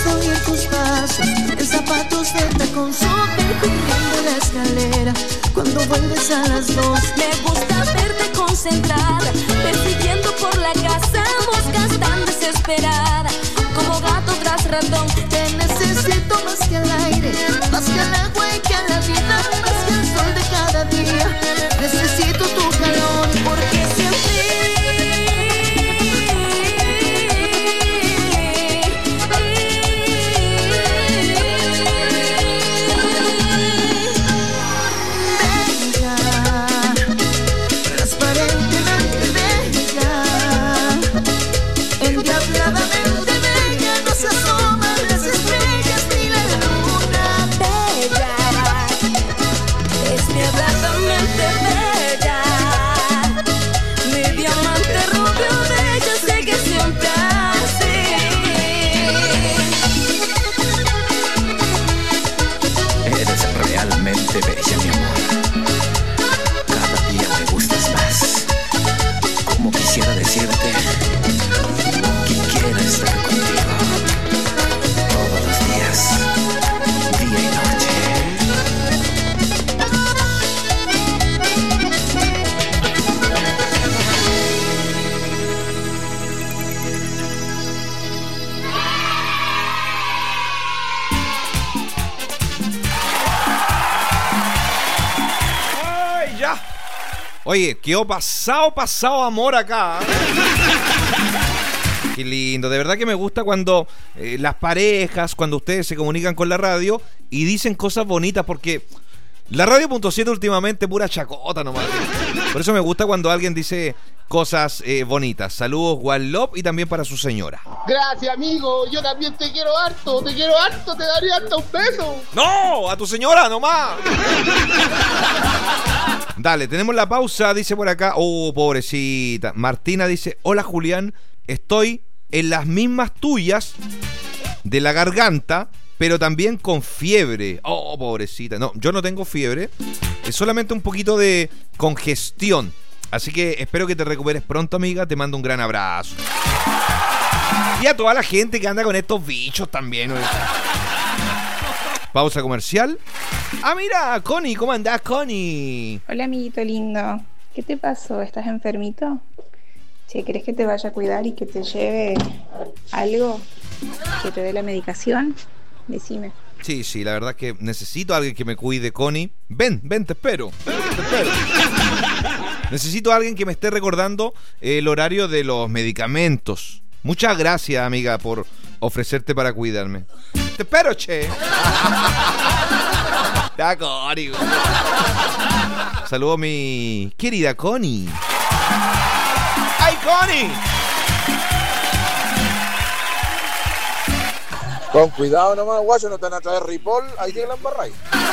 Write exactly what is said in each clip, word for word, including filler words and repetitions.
gusta oír tus pasos en zapatos de tacón, subir corriendo la escalera cuando vuelves a las dos. Me gusta verte concentrada, persiguiendo por la casa, moscas tan desesperada, como gato tras ratón. Te necesito más que al aire, más que al agua y que a la vida, más que al sol de cada día. Necesito tu calor porque siempre bella, mi amor. Cada día me gustas más. Como quisiera decirte que quiero estar contigo todos los días, día y noche. Oye, quedó pasado, pasado amor acá. Qué lindo, de verdad que me gusta cuando eh, las parejas, cuando ustedes se comunican con la radio y dicen cosas bonitas, porque la radio punto siete últimamente pura chacota nomás. Por eso me gusta cuando alguien dice cosas eh, bonitas. Saludos, One Love, y también para su señora. Gracias, amigo, yo también te quiero harto, te quiero harto, te daría hasta un beso. ¡No! ¡A tu señora nomás! Dale, tenemos la pausa, dice por acá. Oh, pobrecita. Martina dice: hola, Julián, estoy en las mismas tuyas de la garganta, pero también con fiebre. Oh, pobrecita. No, yo no tengo fiebre, es solamente un poquito de congestión. Así que espero que te recuperes pronto, amiga. Te mando un gran abrazo. Y a toda la gente que anda con estos bichos también, ¿no? Pausa comercial. Ah, mira, Connie, ¿cómo andás, Connie? Hola, amiguito lindo. ¿Qué te pasó? ¿Estás enfermito? Che, ¿querés que te vaya a cuidar y que te lleve algo? ¿Que te dé la medicación? Decime. Sí, sí, la verdad es que necesito a alguien que me cuide, Connie. Ven, ven, te espero. Ven, te espero. Necesito a alguien que me esté recordando el horario de los medicamentos. Muchas gracias, amiga, por ofrecerte para cuidarme. Te espero, che. Ya, Connie. Saludo a mi querida Connie. ¡Ay, Connie! Con cuidado nomás, guayo, no te van a traer Ripoll, ahí tiene la embarray.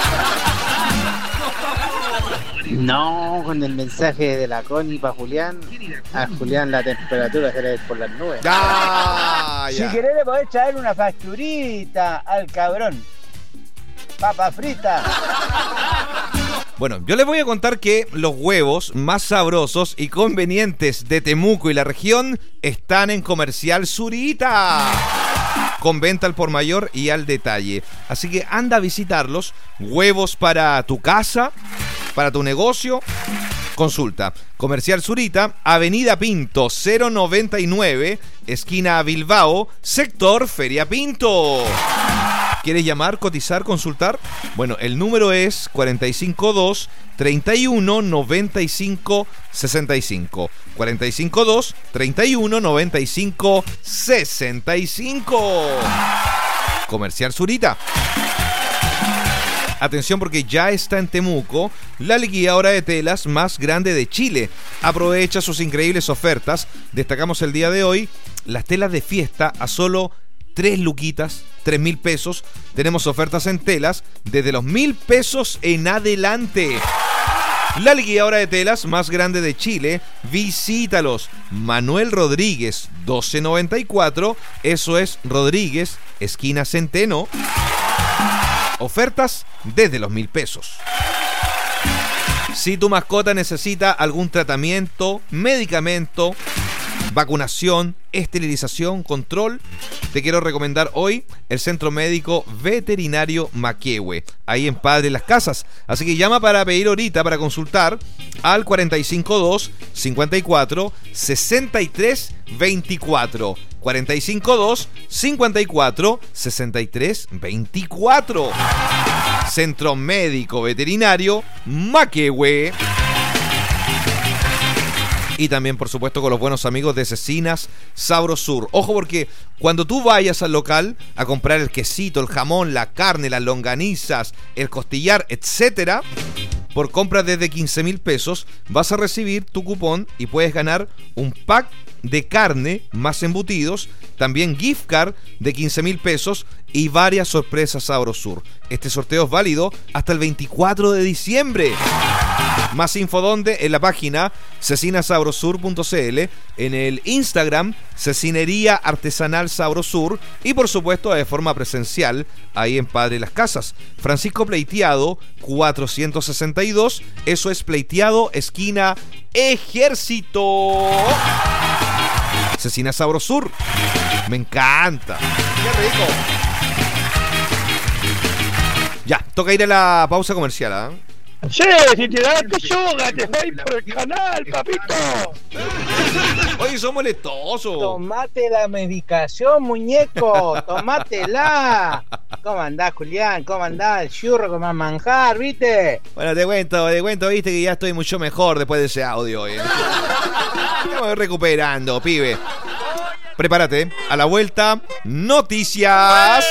No, con el mensaje de la Connie para Julián. A Julián la temperatura se le va por las nubes. Ya, ya. Si querés le podés traer una facturita al cabrón. Papa frita. Bueno, yo les voy a contar que los huevos más sabrosos y convenientes de Temuco y la región están en Comercial Zurita, con venta al por mayor y al detalle. Así que anda a visitarlos. Huevos para tu casa, para tu negocio. Consulta. Comercial Zurita, Avenida Pinto cero noventa y nueve, esquina Bilbao, sector Feria Pinto. ¿Quieres llamar, cotizar, consultar? Bueno, el número es cuarenta y cinco dos, treinta y uno, noventa y cinco, sesenta y cinco. cuarenta y cinco dos, treinta y uno, noventa y cinco, sesenta y cinco. Comercial Zurita. Atención, porque ya está en Temuco la liquidadora de telas más grande de Chile. Aprovecha sus increíbles ofertas. Destacamos el día de hoy las telas de fiesta a solo tres luquitas, tres mil pesos. Tenemos ofertas en telas desde los mil pesos en adelante. La liquidadora de telas más grande de Chile. Visítalos. Manuel Rodríguez, doce noventa y cuatro. Eso es Rodríguez, esquina Centeno. Ofertas desde los mil pesos. Si tu mascota necesita algún tratamiento, medicamento, vacunación, esterilización, control, te quiero recomendar hoy el Centro Médico Veterinario Maquehue, ahí en Padre Las Casas. Así que llama para pedir ahorita, para consultar, al cuatro cinco dos, cincuenta y cuatro, sesenta y tres veinticuatro. cuatro cinco dos, cincuenta y cuatro, sesenta y tres veinticuatro. Centro Médico Veterinario Maquehue. Y también, por supuesto, con los buenos amigos de Cecinas Sabrosur. Ojo, porque cuando tú vayas al local a comprar el quesito, el jamón, la carne, las longanizas, el costillar, etcétera, por compras desde quince mil pesos, vas a recibir tu cupón y puedes ganar un pack de carne más embutidos, también gift card de quince mil pesos y varias sorpresas Sabrosur. Este sorteo es válido hasta el veinticuatro de diciembre. Más info donde en la página cecina sabrosur punto c l, en el Instagram Cecinería Artesanal Sabrosur y por supuesto de forma presencial ahí en Padre Las Casas. Francisco Pleiteado cuatrocientos sesenta y dos, eso es Pleiteado esquina Ejército. Cecina Sabrosur, me encanta. Qué rico. Ya, toca ir a la pausa comercial, ¿ah? ¿eh? Sí, si te das pechuga, te voy por el canal, papito. Oye, sos molestoso. Tomate la medicación, muñeco. Tomátela. ¿Cómo andás, Julián? ¿Cómo andás? El churro con más manjar, ¿viste? Bueno, te cuento, te cuento, viste que ya estoy mucho mejor después de ese audio, ¿eh? Me voy recuperando, pibe. Prepárate, a la vuelta, noticias.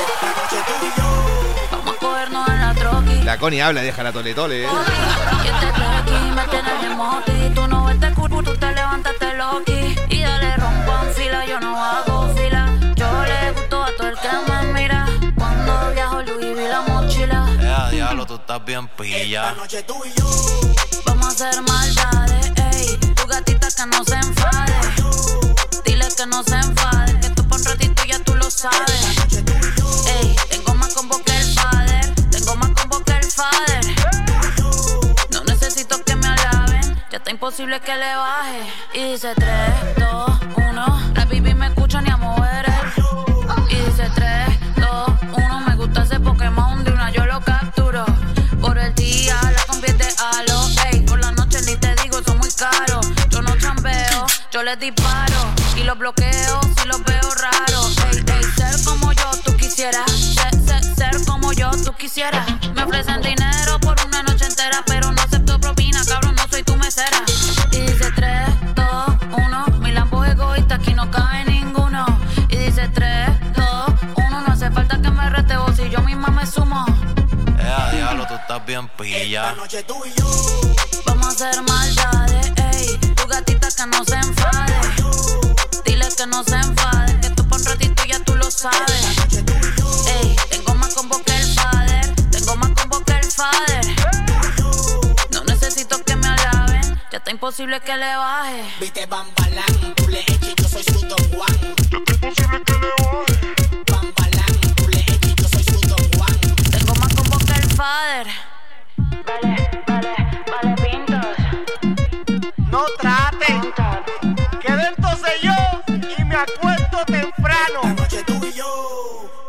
Vamos a cogernos en la troqui. La Connie habla, deja la tole tole, ¿eh? Y este aquí me tiene bien moti. Tú no ves culo, tú te levantas, te loqui. Y dale rompan fila, yo no hago fila. Yo le gusto a todo el que me mira. Cuando viajo Louis vi la mochila. Eh, diablo, tú estás bien pilla. Esta noche tú y yo vamos a hacer maldades, ey. Tu gatita que no se enfade. Dile que no se enfade, que tú por un ratito ya tú lo sabes. Ey, tengo más combo que el father. Tengo más combo que el father. No necesito que me alaben, ya está imposible que le baje. Y dice tres, dos, uno. La baby me escucha ni a mover el. Y dice tres, dos, uno. Me gusta ese Pokémon de una, yo lo capturo. Por el día la convierte a lo, ey. Por la noche ni te digo, son muy caros. Yo no chambeo, yo les disparo. Y los bloqueo si los veo raros. Ey, ey, ser como yo tú quisieras. Ser, ser, ser como yo tú quisieras. Me ofrecen dinero por una noche entera, pero no acepto propina, cabrón, no soy tu mesera. Y dice tres, dos, uno. Mi lambo egoísta, aquí no cabe ninguno. Y dice tres, dos, uno. No hace falta que me rete vos si yo misma me sumo. Eh, diablo, tú estás bien pilla. Esta noche tú y yo vamos a hacer maldades, ey. Tu gatita que no se enfade. Dile que no se enfade, que tú por un ratito ya tú lo sabes. Ey, tengo más combo que el father. Tengo más combo que el father. No necesito que me alaben, ya está imposible que le baje. Viste Bambalán, tú le eches, yo soy su Don Juan. Ya está imposible que le baje. Bambalán, tú le eches, yo soy su Don Juan. Tengo más combo que el father. Vale, vale, vale, pintos. No traten, que dentro soy yo y me acuesto temprano. Esta noche tú y yo.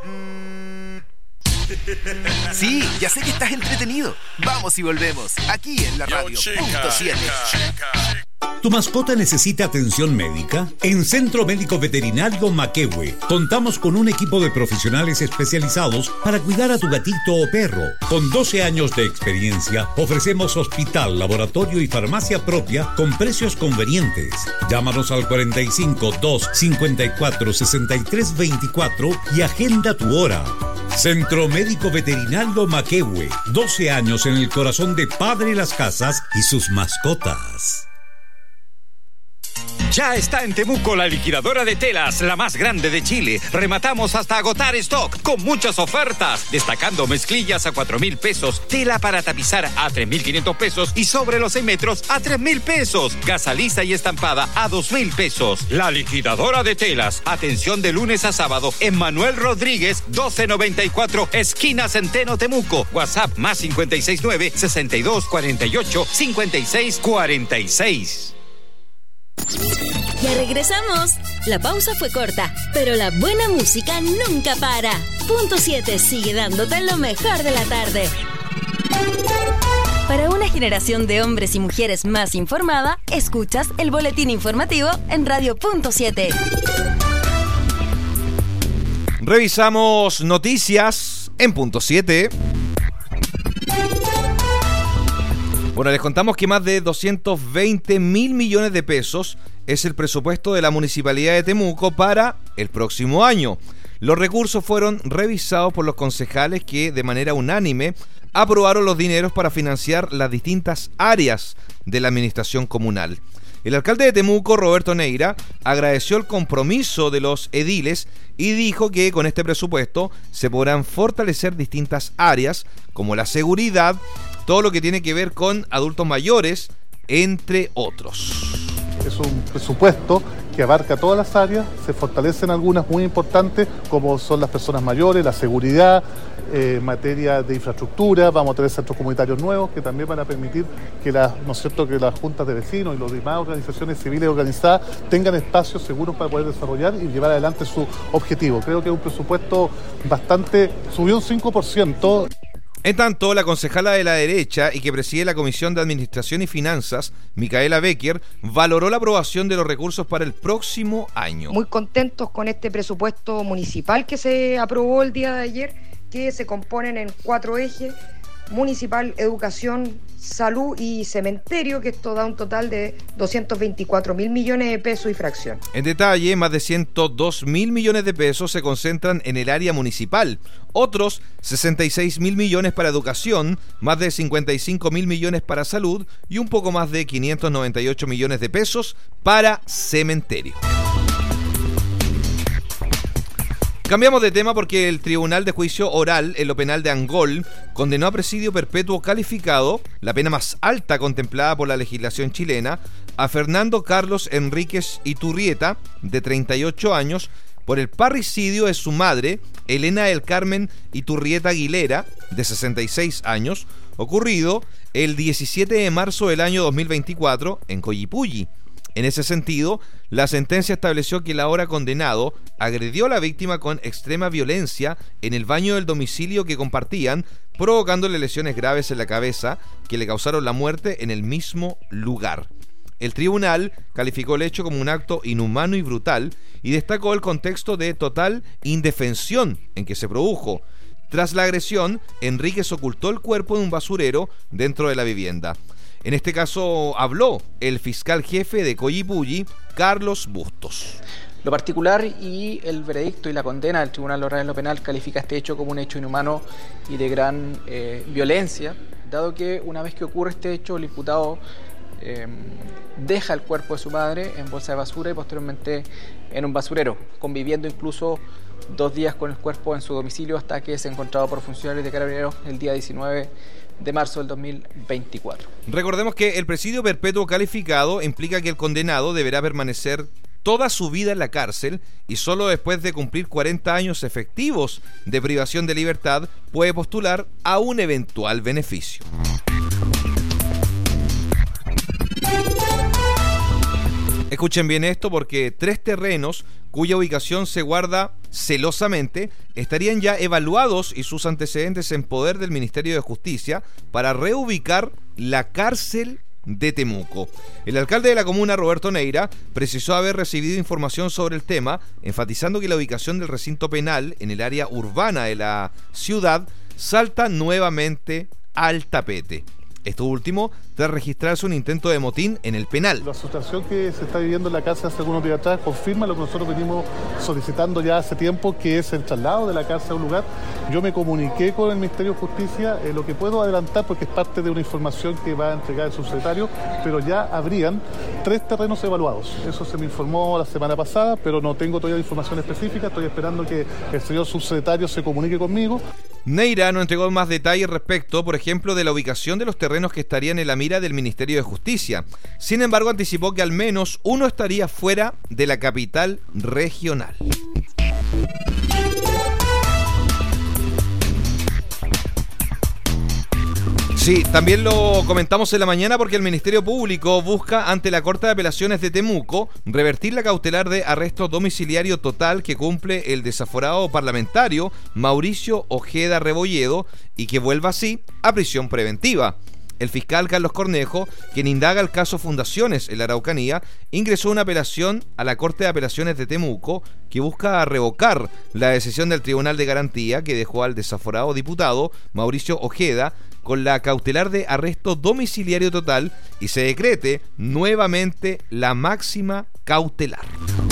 Sí, ya sé que estás entretenido. Vamos y volvemos, aquí en la radio punto siete. ¿Tu mascota necesita atención médica? En Centro Médico Veterinario Maquehue contamos con un equipo de profesionales especializados para cuidar a tu gatito o perro. Con doce años de experiencia, ofrecemos hospital, laboratorio y farmacia propia con precios convenientes. Llámanos al cuarenta y cinco, dos, cincuenta y cuatro, sesenta y tres veinticuatro y agenda tu hora. Centro Médico Veterinario Maquehue, doce años en el corazón de Padre Las Casas y sus mascotas. Ya está en Temuco la liquidadora de telas, la más grande de Chile. Rematamos hasta agotar stock con muchas ofertas, destacando mezclillas a cuatro mil pesos, tela para tapizar a tres mil quinientos pesos y sobre los seis metros a tres mil pesos, gasa lisa y estampada a dos mil pesos. La liquidadora de telas, atención de lunes a sábado en Manuel Rodríguez, doce noventa y cuatro, esquina Centeno, Temuco. WhatsApp más cincuenta y seis nueve, sesenta y dos cuarenta y ocho, cincuenta y seis cuarenta y seis. Ya regresamos. La pausa fue corta, pero la buena música nunca para. Punto siete sigue dándote lo mejor de la tarde. Para una generación de hombres y mujeres más informada, escuchas el boletín informativo en Radio Punto siete. Revisamos noticias en Punto siete. Bueno, les contamos que más de doscientos veinte mil millones de pesos es el presupuesto de la Municipalidad de Temuco para el próximo año. Los recursos fueron revisados por los concejales que de manera unánime aprobaron los dineros para financiar las distintas áreas de la administración comunal. El alcalde de Temuco, Roberto Neira, agradeció el compromiso de los ediles y dijo que con este presupuesto se podrán fortalecer distintas áreas como la seguridad, todo lo que tiene que ver con adultos mayores, entre otros. Es un presupuesto que abarca todas las áreas, se fortalecen algunas muy importantes como son las personas mayores, la seguridad, eh, materia de infraestructura, vamos a tener centros comunitarios nuevos que también van a permitir que las, ¿no es cierto?, que las juntas de vecinos y las demás organizaciones civiles organizadas tengan espacios seguros para poder desarrollar y llevar adelante su objetivo. Creo que es un presupuesto bastante, subió un cinco por ciento. En tanto, la concejala de la derecha y que preside la Comisión de Administración y Finanzas, Micaela Becker, valoró la aprobación de los recursos para el próximo año. Muy contentos con este presupuesto municipal que se aprobó el día de ayer, que se componen en cuatro ejes: municipal, educación, salud y cementerio, que esto da un total de doscientos veinticuatro mil millones de pesos y fracción. En detalle, más de ciento dos mil millones de pesos se concentran en el área municipal, otros sesenta y seis mil millones para educación, más de cincuenta y cinco mil millones para salud y un poco más de quinientos noventa y ocho millones de pesos para cementerio. Cambiamos de tema porque el Tribunal de Juicio Oral en lo penal de Angol condenó a presidio perpetuo calificado, la pena más alta contemplada por la legislación chilena, a Fernando Carlos Enríquez Iturrieta, de treinta y ocho años, por el parricidio de su madre, Elena del Carmen Iturrieta Aguilera, de sesenta y seis años, ocurrido el diecisiete de marzo del año dos mil veinticuatro en Coyipulli. En ese sentido, la sentencia estableció que el ahora condenado agredió a la víctima con extrema violencia en el baño del domicilio que compartían, provocándole lesiones graves en la cabeza que le causaron la muerte en el mismo lugar. El tribunal calificó el hecho como un acto inhumano y brutal y destacó el contexto de total indefensión en que se produjo. Tras la agresión, Enríquez ocultó el cuerpo en un basurero dentro de la vivienda. En este caso habló el fiscal jefe de Coyipulli, Carlos Bustos. Lo particular y el veredicto y la condena del Tribunal Oral en lo Penal califica este hecho como un hecho inhumano y de gran eh, violencia, dado que una vez que ocurre este hecho, el imputado eh, deja el cuerpo de su madre en bolsa de basura y posteriormente en un basurero, conviviendo incluso dos días con el cuerpo en su domicilio hasta que es encontrado por funcionarios de Carabineros el día diecinueve de marzo del dos mil veinticuatro. Recordemos que el presidio perpetuo calificado implica que el condenado deberá permanecer toda su vida en la cárcel y solo después de cumplir cuarenta años efectivos de privación de libertad puede postular a un eventual beneficio. Escuchen bien esto porque tres terrenos cuya ubicación se guarda celosamente estarían ya evaluados y sus antecedentes en poder del Ministerio de Justicia para reubicar la cárcel de Temuco. El alcalde de la comuna, Roberto Neira, precisó haber recibido información sobre el tema, enfatizando que la ubicación del recinto penal en el área urbana de la ciudad salta nuevamente al tapete. Esto último tras registrarse un intento de motín en el penal. La situación que se está viviendo en la cárcel hace algunos días atrás confirma lo que nosotros venimos solicitando ya hace tiempo, que es el traslado de la cárcel a un lugar. Yo me comuniqué con el Ministerio de Justicia, eh, lo que puedo adelantar porque es parte de una información que va a entregar el subsecretario, pero ya habrían tres terrenos evaluados. Eso se me informó la semana pasada, pero no tengo todavía información específica. Estoy esperando que el señor subsecretario se comunique conmigo. Neira no entregó más detalles respecto, por ejemplo, de la ubicación de los terrenos que estarían en la mira del Ministerio de Justicia. Sin embargo, anticipó que al menos uno estaría fuera de la capital regional. Sí, también lo comentamos en la mañana porque el Ministerio Público busca ante la Corte de Apelaciones de Temuco revertir la cautelar de arresto domiciliario total que cumple el desaforado parlamentario Mauricio Ojeda Rebolledo y que vuelva así a prisión preventiva. El fiscal Carlos Cornejo, quien indaga el caso Fundaciones en la Araucanía, ingresó una apelación a la Corte de Apelaciones de Temuco que busca revocar la decisión del Tribunal de Garantía que dejó al desaforado diputado Mauricio Ojeda con la cautelar de arresto domiciliario total y se decrete nuevamente la máxima cautelar.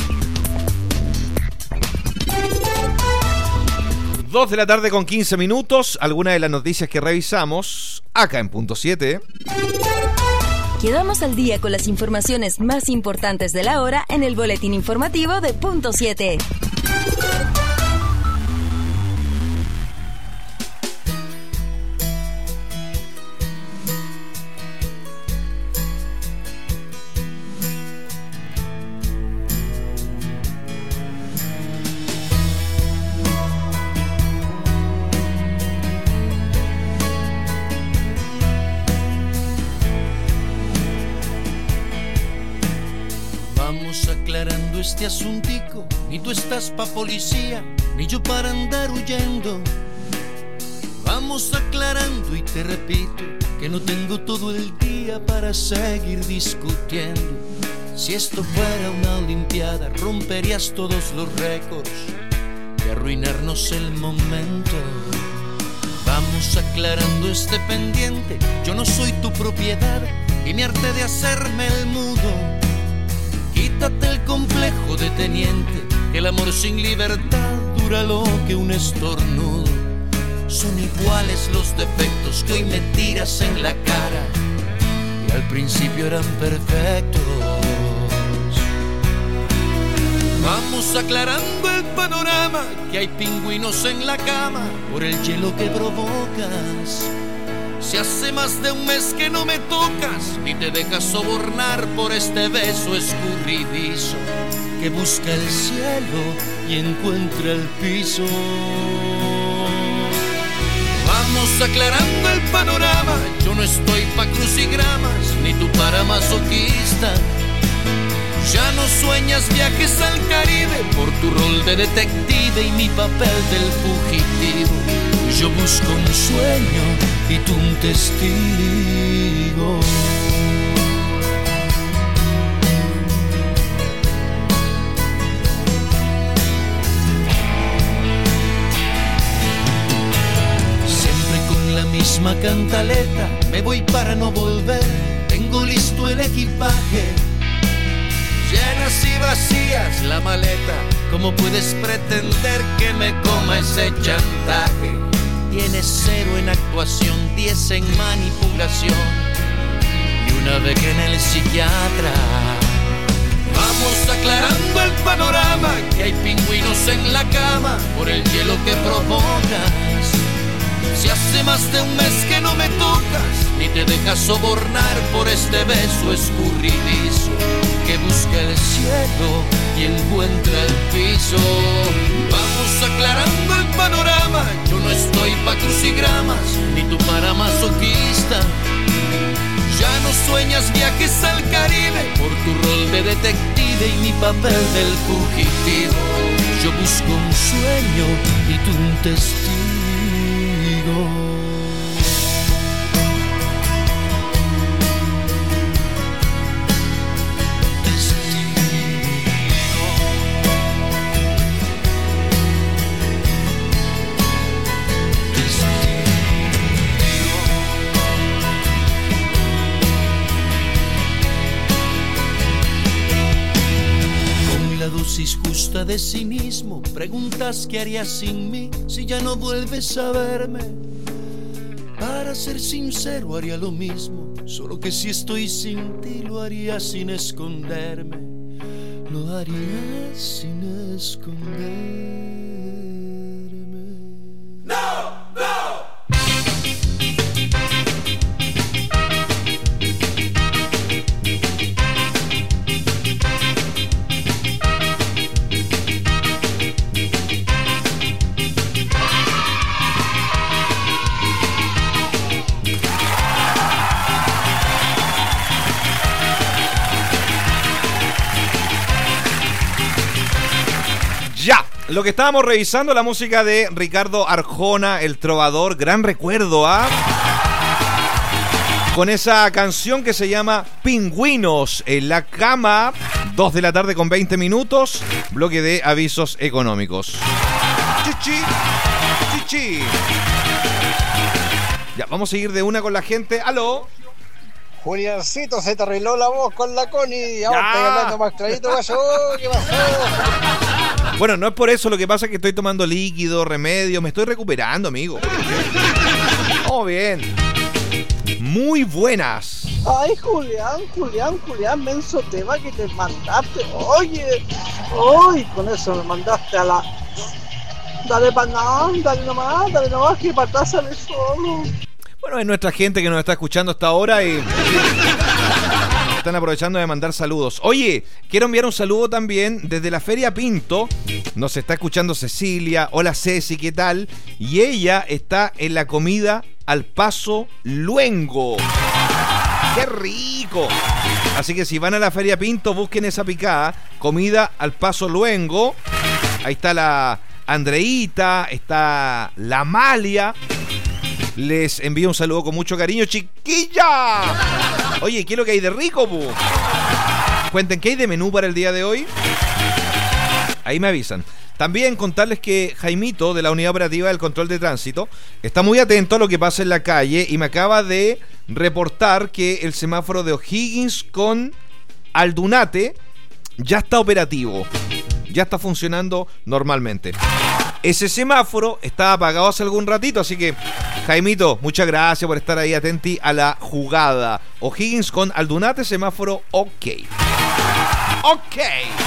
dos de la tarde con quince minutos, algunas de las noticias que revisamos acá en Punto siete. Quedamos al día con las informaciones más importantes de la hora en el boletín informativo de Punto siete. Aclarando este asuntico, ni tú estás pa' policía, ni yo para andar huyendo. Vamos aclarando y te repito que no tengo todo el día para seguir discutiendo. Si esto fuera una olimpiada, romperías todos los récords de arruinarnos el momento. Vamos aclarando este pendiente, yo no soy tu propiedad y me harté de hacerme el mudo. Quítate el complejo de teniente, que el amor sin libertad dura lo que un estornudo. Son iguales los defectos que hoy me tiras en la cara y al principio eran perfectos. Vamos aclarando el panorama, que hay pingüinos en la cama por el hielo que provocas. Si hace más de un mes que no me tocas, ni te dejas sobornar por este beso escurridizo que busca el cielo y encuentra el piso. Vamos aclarando el panorama, yo no estoy pa' crucigramas, ni tú para masoquista. Ya no sueñas viajes al Caribe por tu rol de detective y mi papel del fugitivo. Yo busco un sueño y tú un testigo. Siempre con la misma cantaleta, me voy para no volver. Tengo listo el equipaje, llenas y vacías la maleta. ¿Cómo puedes pretender que me coma ese chantaje? Tienes cero en actuación, diez en manipulación y una vez que en el psiquiatra. Vamos aclarando el panorama, que hay pingüinos en la cama por el hielo que provocas. Si hace más de un mes que no me tocas, ni te dejas sobornar por este beso escurridizo que busca el cielo y encuentra el piso. Vamos aclarando el panorama, yo no estoy pa' crucigramas, ni tú para masoquista. Ya no sueñas viajes al Caribe por tu rol de detective y mi papel del fugitivo. Yo busco un sueño y tú un testigo. Dosis justa de cinismo, preguntas qué harías sin mí si ya no vuelves a verme. Para ser sincero haría lo mismo, solo que si estoy sin ti lo haría sin esconderme. Lo haría sin esconderme. ¡No! ¡No! Ya, lo que estábamos revisando, la música de Ricardo Arjona, el trovador, gran recuerdo, ¿ah? Con esa canción que se llama Pingüinos en la cama, dos de la tarde con veinte minutos, bloque de avisos económicos. Chichi, chichi. Ya, vamos a seguir de una con la gente. ¡Aló! Juliancito, se te arregló la voz con la Connie. Ahora estoy hablando más clarito, gallo. ¿Qué pasó? Bueno, no es por eso, lo que pasa es que estoy tomando líquido, remedio, me estoy recuperando, amigo. Oh, bien. Muy buenas. Ay, Julián, Julián, Julián, menso tema que te mandaste. Oye, hoy con eso me mandaste a la... Dale pa' nada, dale nomás, dale nomás, que para atrás sale solo. Bueno, es nuestra gente que nos está escuchando hasta ahora y están aprovechando de mandar saludos. Oye, quiero enviar un saludo también desde la Feria Pinto. Nos está escuchando Cecilia. Hola Ceci, ¿qué tal? Y ella está en la comida al paso luengo. ¡Qué rico! Así que si van a la Feria Pinto, busquen esa picada, comida al paso luengo. Ahí está la Andreita, está la Amalia. Les envío un saludo con mucho cariño, chiquilla. Oye, ¿qué es lo que hay de rico, pu? Cuenten, ¿qué hay de menú para el día de hoy? Ahí me avisan. También contarles que Jaimito, de la Unidad Operativa del Control de Tránsito, está muy atento a lo que pasa en la calle y me acaba de reportar que el semáforo de O'Higgins con Aldunate ya está operativo. Ya está funcionando normalmente. Ese semáforo estaba apagado hace algún ratito, así que, Jaimito, muchas gracias por estar ahí atenti a la jugada. O'Higgins con Aldunate, semáforo ok. Ok.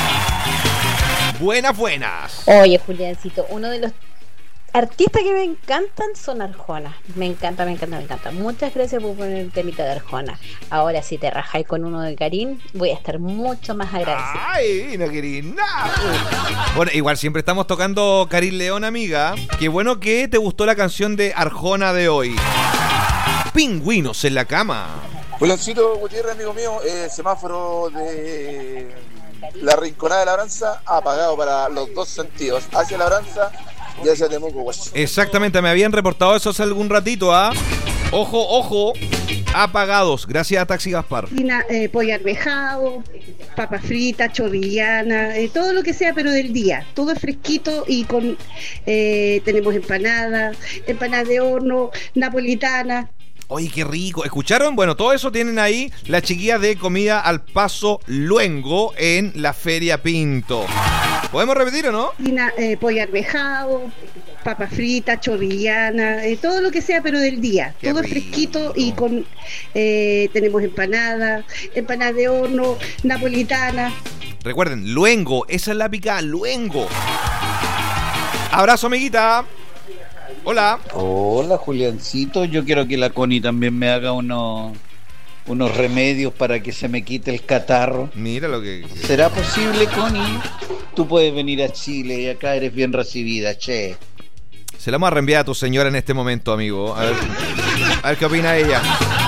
Buenas, buenas. Oye, Juliancito, uno de los artistas que me encantan son Arjona. Me encanta, me encanta, me encanta. Muchas gracias por poner el temita de Arjona. Ahora, si te rajáis con uno de Karim, voy a estar mucho más agradecida. Ay, no querí nada. Bueno, igual siempre estamos tocando Karim León, amiga. Qué bueno que te gustó la canción de Arjona de hoy. Pingüinos en la cama. Juliancito Gutiérrez, amigo mío, eh, semáforo de la Rinconada de Labranza apagado para los dos sentidos, hacia Labranza y hacia Temuco, güey. Exactamente, me habían reportado eso hace algún ratito, ¿ah? Ojo, ojo, apagados, gracias a Taxi Gaspar. Eh, pollo arvejado, papas fritas, chorrillana, eh, todo lo que sea, pero del día. Todo es fresquito y con eh, tenemos empanadas, empanadas de horno, napolitana. Oye, qué rico. ¿Escucharon? Bueno, todo eso tienen ahí la chiquilla de comida al paso luengo en la Feria Pinto. ¿Podemos repetir o no? Eh, pollo arvejado, papas fritas, chorrillana, eh, todo lo que sea, pero del día. Qué todo rico. Es fresquito y con eh, tenemos empanadas, empanadas de horno, napolitana. Recuerden, luengo, esa es la picada, luengo. Abrazo, amiguita. Hola. Hola, Juliancito. Yo quiero que la Connie también me haga unos unos remedios para que se me quite el catarro. Mira lo que... ¿Será posible, Connie? Tú puedes venir a Chile y acá eres bien recibida, che. Se la vamos a reenviar a tu señora en este momento, amigo. A ver, a ver qué opina ella.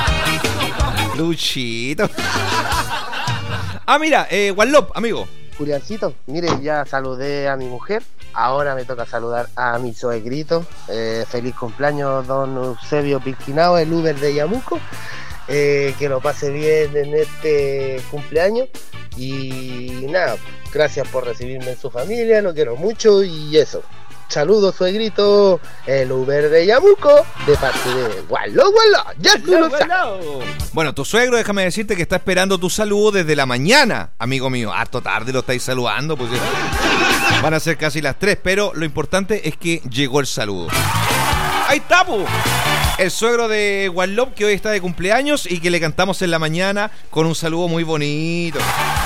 Luchito. Ah, mira, eh, Wallop, amigo. Juliancito, mire, ya saludé a mi mujer. Ahora me toca saludar a mi suegrito. Eh, feliz cumpleaños, don Eusebio Pirquinao, el Uber de Yamuco. Eh, que lo pase bien en este cumpleaños. Y nada, gracias por recibirme en su familia, lo quiero mucho y eso. Saludos, suegrito, el Uber de Yamuco, de parte de Gualo, Gualo, ya tú lo sabes. Bueno, tu suegro, déjame decirte que está esperando tu saludo desde la mañana, amigo mío. Harto tarde lo estáis saludando, pues van a ser casi las tres, pero lo importante es que llegó el saludo. Ahí está, pu. El suegro de Wallop, que hoy está de cumpleaños y que le cantamos en la mañana con un saludo muy bonito.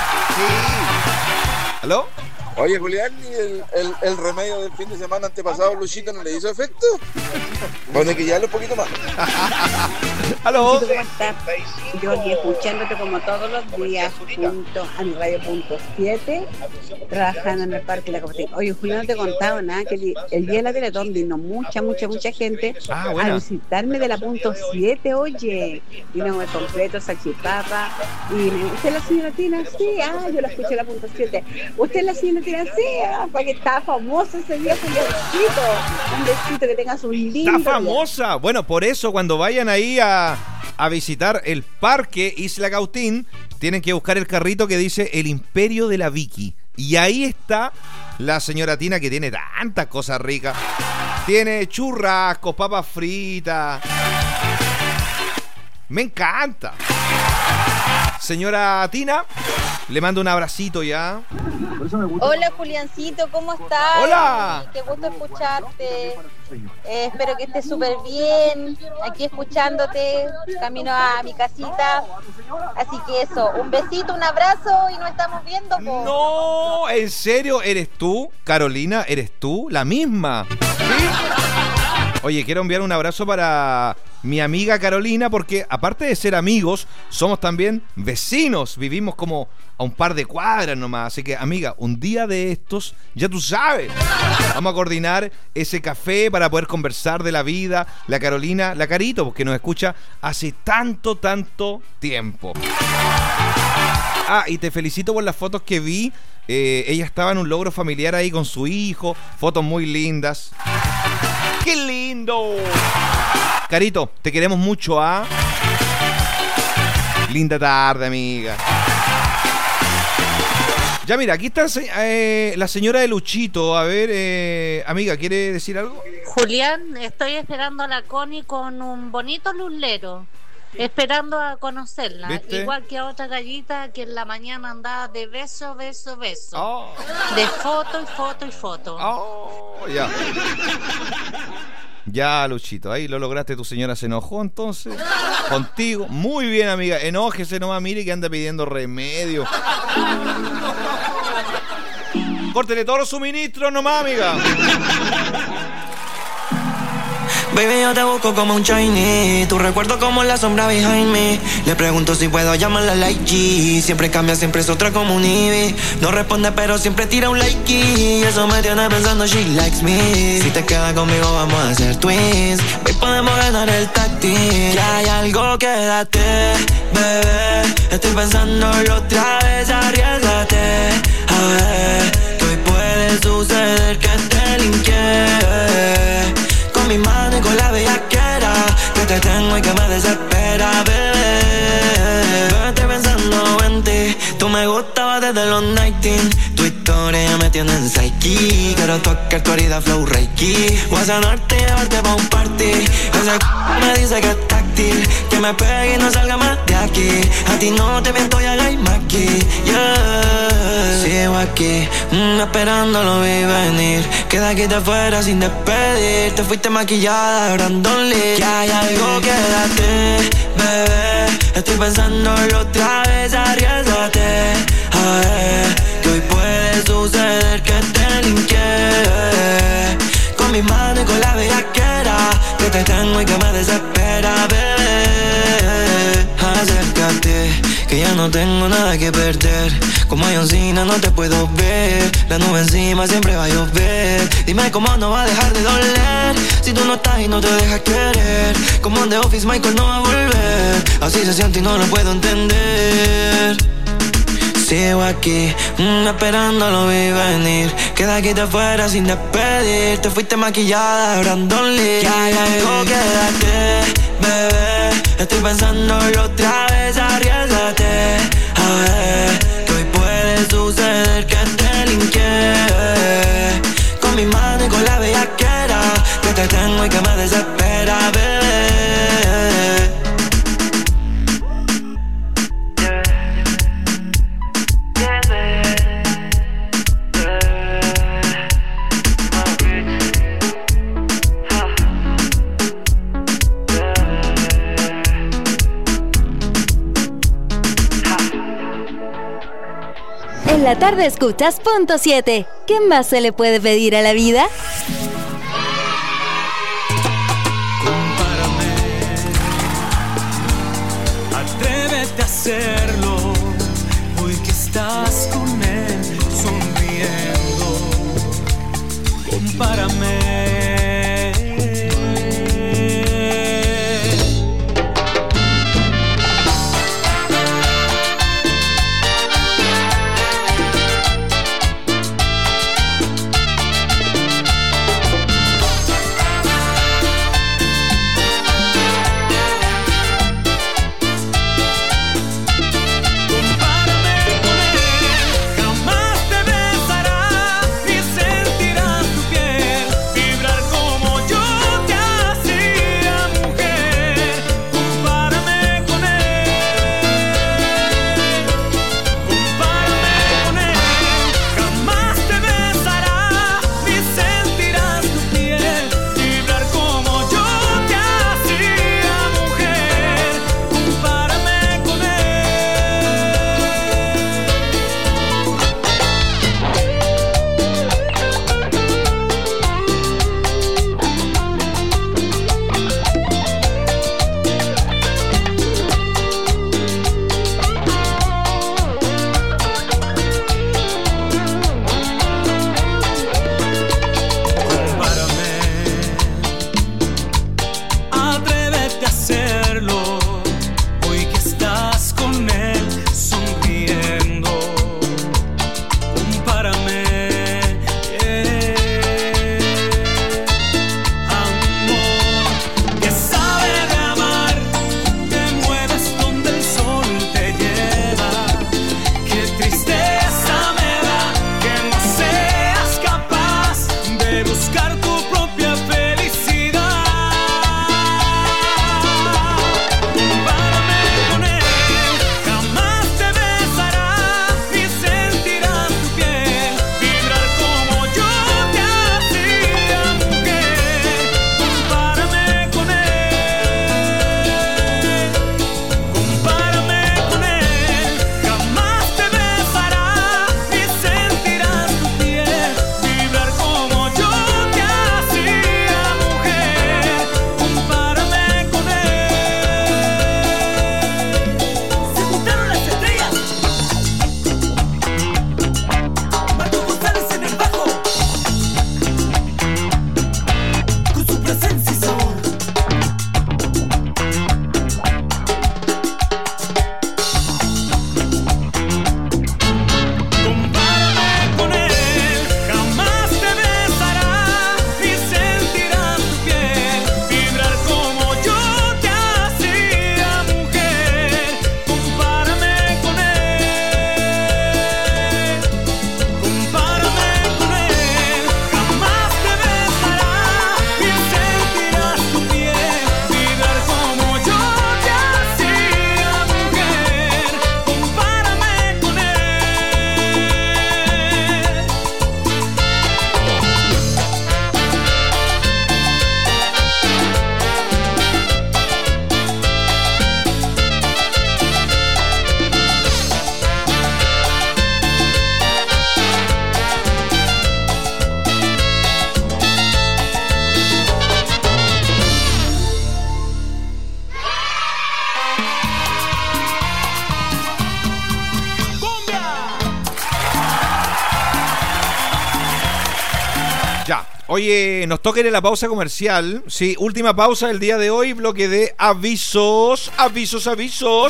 Sí. ¿Aló? Oye, Julián, ¿y el, el, el remedio del fin de semana antepasado, Luchito, no le hizo efecto? Bueno, hay que llevarlo un poquito más. ¿Aló? ¿Cómo estás? Yo aquí escuchándote como todos los días junto a mi radio punto siete, trabajando en el Parque de la Cooperativa. Oye, Julián, no te he contado nada, que el día de la Teletón vino mucha, mucha, mucha gente ah, a visitarme de la punto siete, oye. Vino con el completo, salchipapa, y me dice, ¿usted es la señora Tina? Sí, ah, yo la escuché en la punto siete. ¿Usted es la señora mentira, sí, ah, porque estaba famoso ese día, Juliancito. Un besito, que tengas un lindo ¡Está día. famosa! Bueno, por eso cuando vayan ahí a, a visitar el parque Isla Cautín, tienen que buscar el carrito que dice El Imperio de la Vicky. Y ahí está la señora Tina, que tiene tantas cosas ricas. Tiene churrascos, papas fritas. Me encanta. Señora Tina, le mando un abracito ya. Hola Juliancito, ¿cómo estás? Hola. Qué gusto escucharte. Eh, espero que estés súper bien. Aquí escuchándote, camino a mi casita. Así que eso, un besito, un abrazo y nos estamos viendo. Po. No, ¿en serio? ¿Eres tú, Carolina? ¿Eres tú? ¿La misma? ¿Sí? Oye, quiero enviar un abrazo para mi amiga Carolina, porque aparte de ser amigos, somos también vecinos. Vivimos como a un par de cuadras nomás. Así que, amiga, un día de estos, ya tú sabes, vamos a coordinar ese café para poder conversar de la vida. La Carolina, la Carito, porque nos escucha hace tanto, tanto tiempo. Ah, y te felicito por las fotos que vi. Eh, ella estaba en un logro familiar ahí con su hijo. Fotos muy lindas. ¡Qué lindo! Carito, te queremos mucho, ¿ah? Linda tarde, amiga. Ya mira, aquí está eh, la señora de Luchito. A ver, eh, amiga, ¿quiere decir algo? Julián, estoy esperando a la Connie con un bonito luslero. Esperando a conocerla. ¿Viste? Igual que a otra gallita que en la mañana andaba de beso, beso, beso. Oh. De foto y foto y foto. Oh, ya. Ya, Luchito, ahí lo lograste. Tu señora se enojó entonces contigo. Muy bien, amiga. Enójese nomás, mire que anda pidiendo remedio. Córtele todos los suministros nomás, amiga. Baby, yo te busco como un Chinese. Tu recuerdo como la sombra behind me. Le pregunto si puedo llamarla like G. Siempre cambia, siempre es otra como un Ivy. No responde pero siempre tira un like y eso me tiene pensando she likes me. Si te quedas conmigo vamos a ser twins. Hoy podemos ganar el táctil. Ya hay algo, quédate, bebé. Estoy pensándolo otra vez, arriesgate. A ver, que hoy puede suceder que te linké. Con mi mano y con la bellaquera que te tengo y que me desespera, bebé. Bebé, estoy pensando en ti. Tú me gustabas desde los noventa. Tu historia ya me tiene en psyche. Quiero tocar tu herida flow reiki. Voy a sanarte y llevarte pa' un party. Ese c*** me dice que es táctil. Que me pegue y no salga más de aquí. A ti no te miento, ya hay aquí. Yeah. Sigo aquí, mm, esperando lo vi venir. Queda aquí de fuera sin despedir. Te fuiste maquillada, Brandon Lee. Que hay algo, quédate, bebé. Estoy pensándolo otra vez, arriesgate. A ver, que hoy puede suceder que te linké. Con mi mano y con la bellaquera que te tengo y que me desespera, bebé. Acércate, que ya no tengo nada que perder. Como John Cena no te puedo ver. La nube encima siempre va a llover. Dime cómo no va a dejar de doler si tú no estás y no te dejas querer. Como en The Office Michael no va a volver. Así se siente y no lo puedo entender. Sigo aquí, mm, esperando lo vi venir. Queda aquí de fuera sin despedir. Te fuiste maquillada, Brandon Lee. Que hay algo, quédate, bebé. Estoy pensándolo otra vez, arriesgate. A ver, que hoy puede suceder que te linké. Con mi mano y con la bellaquera que te tengo y que me desespera, bebé. En la tarde escuchas Punto siete. ¿Qué más se le puede pedir a la vida? Atrévete a hacerlo, hoy que estás con él sonriendo. Compárame. Oye, nos toca ir a la pausa comercial. Sí, última pausa del día de hoy, bloque de avisos, avisos, avisos.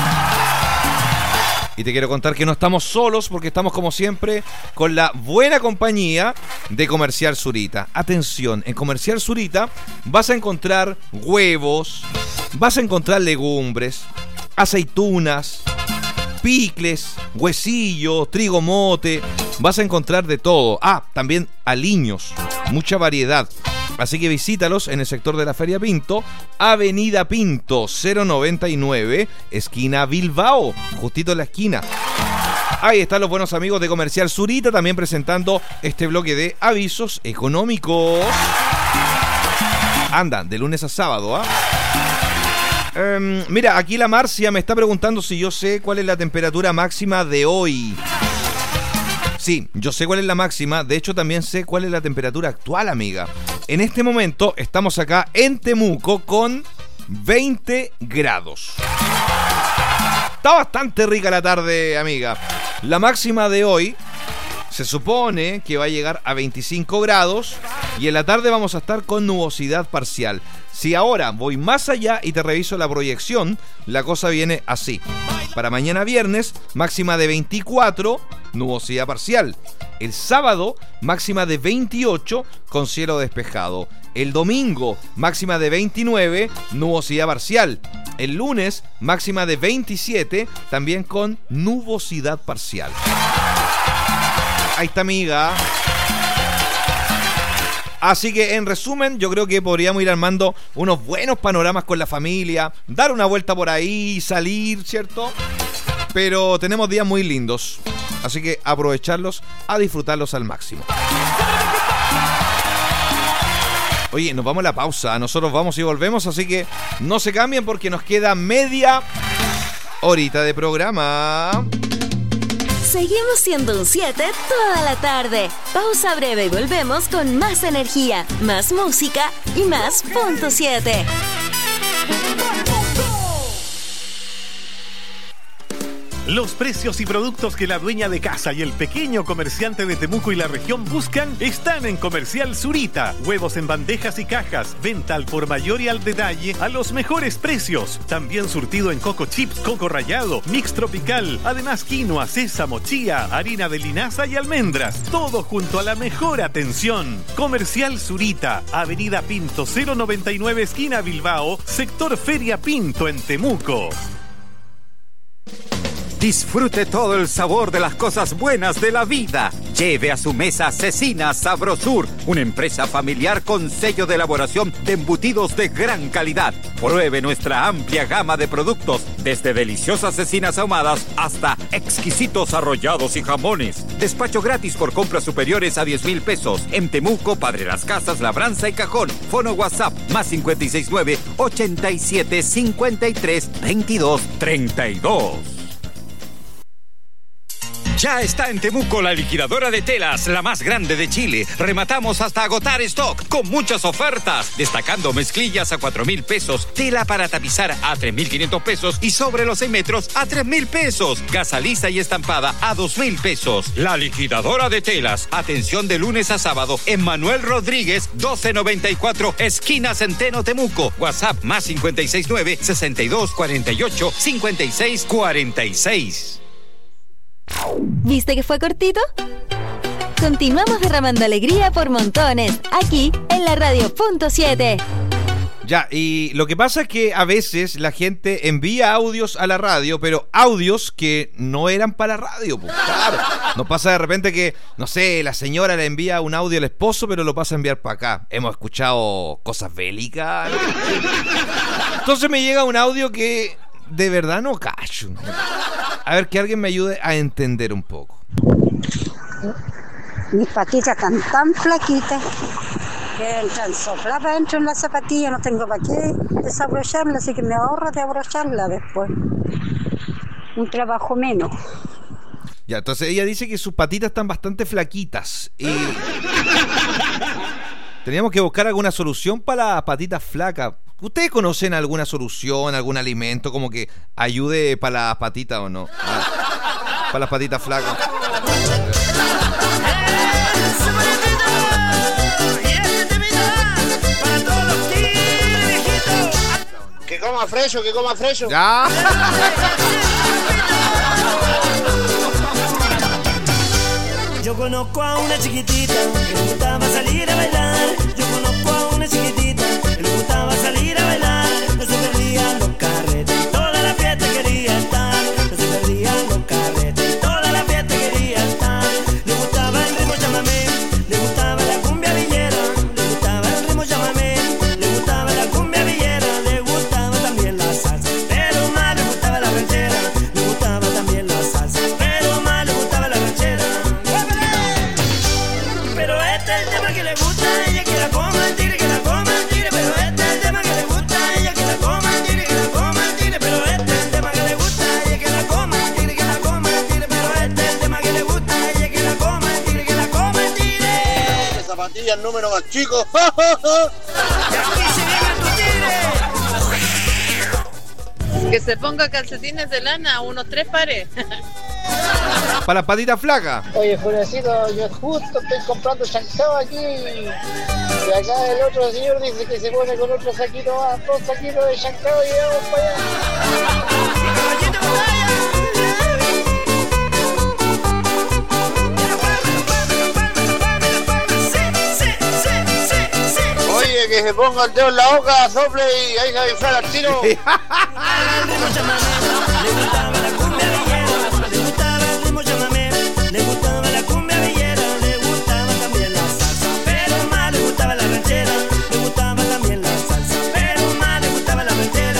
Y te quiero contar que no estamos solos porque estamos como siempre con la buena compañía de Comercial Zurita. Atención, en Comercial Zurita vas a encontrar huevos, vas a encontrar legumbres, aceitunas, picles, huesillo, trigo mote, vas a encontrar de todo. Ah, también aliños, mucha variedad. Así que visítalos en el sector de la Feria Pinto, Avenida Pinto cero noventa y nueve, esquina Bilbao, justito en la esquina. Ahí están los buenos amigos de Comercial Zurita, también presentando este bloque de avisos económicos. Andan de lunes a sábado, ¿ah? ¿eh? Um, mira, aquí la Marcia me está preguntando si yo sé cuál es la temperatura máxima de hoy. Sí, yo sé cuál es la máxima, de hecho también sé cuál es la temperatura actual, amiga. En este momento estamos acá en Temuco con veinte grados. Está bastante rica la tarde, amiga. La máxima de hoy se supone que va a llegar a veinticinco grados y en la tarde vamos a estar con nubosidad parcial. Si ahora voy más allá y te reviso la proyección, la cosa viene así. Para mañana viernes, máxima de veinticuatro, nubosidad parcial. El sábado, máxima de veintiocho, con cielo despejado. El domingo, máxima de veintinueve, nubosidad parcial. El lunes, máxima de veintisiete, también con nubosidad parcial. Ahí está, amiga. Así que, en resumen, yo creo que podríamos ir armando unos buenos panoramas con la familia, dar una vuelta por ahí, salir, ¿cierto? Pero tenemos días muy lindos, así que aprovecharlos, a disfrutarlos al máximo. Oye, nos vamos a la pausa, nosotros vamos y volvemos, así que no se cambien porque nos queda media horita de programa. Seguimos siendo un siete toda la tarde. Pausa breve y volvemos con más energía, más música y más punto siete. Los precios y productos que la dueña de casa y el pequeño comerciante de Temuco y la región buscan están en Comercial Zurita. Huevos en bandejas y cajas, venta al por mayor y al detalle a los mejores precios. También surtido en coco chips, coco rallado, mix tropical, además quinoa, sésamo, chía, harina de linaza y almendras. Todo junto a la mejor atención. Comercial Zurita, Avenida Pinto cero noventa y nueve, esquina Bilbao, sector Feria Pinto en Temuco. Disfrute todo el sabor de las cosas buenas de la vida. Lleve a su mesa Cecina Sabrosur, una empresa familiar con sello de elaboración de embutidos de gran calidad. Pruebe nuestra amplia gama de productos, desde deliciosas cecinas ahumadas hasta exquisitos arrollados y jamones. Despacho gratis por compras superiores a diez mil pesos. En Temuco, Padre Las Casas, Labranza y Cajón. Fono WhatsApp más cinco seis nueve, ochenta y siete, cincuenta y tres, veintidós, treinta y dos. Ya está en Temuco la liquidadora de telas, la más grande de Chile. Rematamos hasta agotar stock con muchas ofertas, destacando mezclillas a cuatro mil pesos, tela para tapizar a tres mil quinientos pesos y sobre los seis metros a tres mil pesos. Gasa lisa y estampada a dos mil pesos. La liquidadora de telas, atención de lunes a sábado en Manuel Rodríguez, doce noventa y cuatro, esquina Centeno, Temuco. WhatsApp más cinco seis nueve, sesenta y dos, cuarenta y ocho, cincuenta y seis, cuarenta y seis. ¿Viste que fue cortito? Continuamos derramando alegría por montones, aquí en la radio punto siete. Ya, y lo que pasa es que a veces la gente envía audios a la radio, pero audios que no eran para radio, pues, claro. Nos pasa de repente que, no sé, la señora le envía un audio al esposo, pero lo pasa a enviar para acá. Hemos escuchado cosas bélicas. Entonces me llega un audio que de verdad no cacho. A ver, que alguien me ayude a entender un poco. Mis patitas están tan flaquitas que entran sopladas dentro en la zapatilla, no tengo para qué desabrocharla, así que me ahorro de abrocharla después. Un trabajo menos. Ya, entonces ella dice que sus patitas están bastante flaquitas y teníamos que buscar alguna solución para las patitas flacas. ¿Ustedes conocen alguna solución, algún alimento como que ayude para las patitas o no? Ah, para las patitas flacas. coma fresco, que coma fresco. Ya. Yo conozco a una chiquitita que le gustaba salir a bailar. Yo conozco a una chiquitita que le gustaba salir a bailar. No se perdían los carretes, toda la fiesta quería estar. No se perdían los carretes, toda la fiesta quería estar. Le gustaba el ritmo chamamé, le gustaba la cumbia villera. Le gustaba el ritmo chamamé, le gustaba la cumbia villera. Le gustaba también la salsa, pero más le gustaba la ranchera. Le gustaba también la salsa, pero más le gustaba la ranchera. Pero este es el tema que le gusta a ella, que la coma el tigre, que la coma el tigre. Pero este es el tema que le gusta a ella, que la coma el tigre, que la coma el tigre. Pero este es el tema que le gusta a ella, que la coma el tigre, que la coma el tigre. Pero este es el tema que le gusta a ella, que la coma el tigre, que la coma el tigre. Zapatillas número más chico. Y aquí se viene tu tigre. Que se ponga calcetines de lana, unos tres pares. Para las patitas flacas. Oye, Furecito, yo justo estoy comprando chancado aquí y acá el otro señor dice que se pone con otro saquito más, dos saquitos de chancado y vamos para allá. Oye, que se ponga el dedo en la boca, sople y ahí se va a inflar al tiro. Le gustaba la cumbia villera, le gustaba el ritmo chamamé, le gustaba la cumbia villera, le gustaba también la salsa, pero más le gustaba la ranchera, le gustaba también la salsa, pero más le gustaba la ranchera.